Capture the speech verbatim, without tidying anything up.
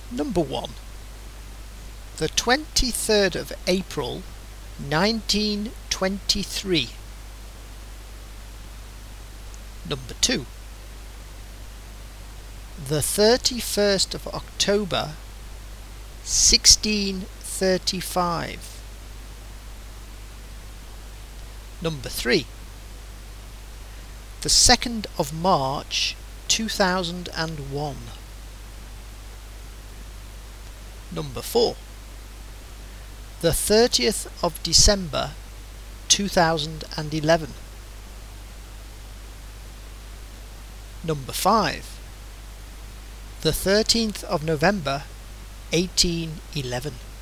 Number one. The twenty-third of April, nineteen twenty-three. Number two. The thirty-first of October, sixteen thirty-five. Number three. The second of March, two thousand one. Number four. The thirtieth of December, two thousand eleven. Number five. The thirteenth of November, eighteen eleven.